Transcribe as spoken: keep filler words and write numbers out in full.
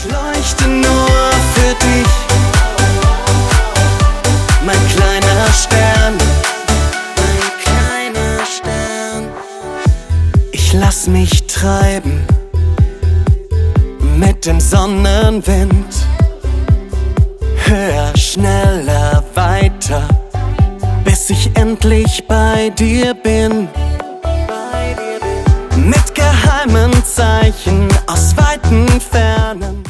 Ich leuchte nur für dich, mein kleiner Stern, mein kleiner Stern. Ich lass mich treiben mit dem Sonnenwind, höher, schneller, weiter, bis ich endlich bei dir bin. Mit geheimen Zeichen aus weiten Fernen.